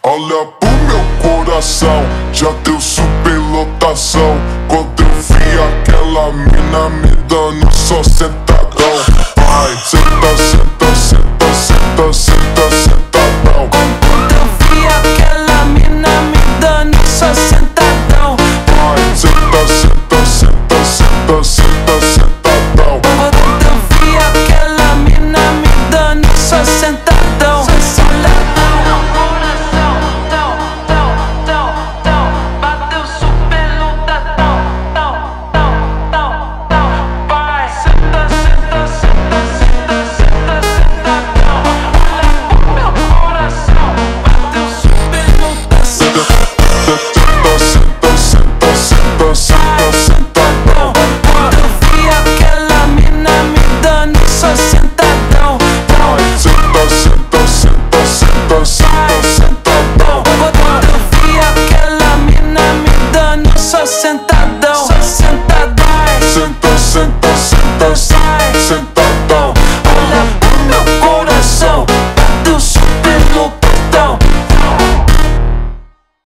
Olha pro meu coração, já deu superlotação. Quando eu vi aquela mina me dando só sentadão. Vai, senta, senta, senta, senta, senta, sentadão. Quando eu vi aquela mina me dando só sentadão. Vai, senta, senta, senta, senta, senta, sentadão. Quando eu vi aquela mina me dando só sentadão. Senta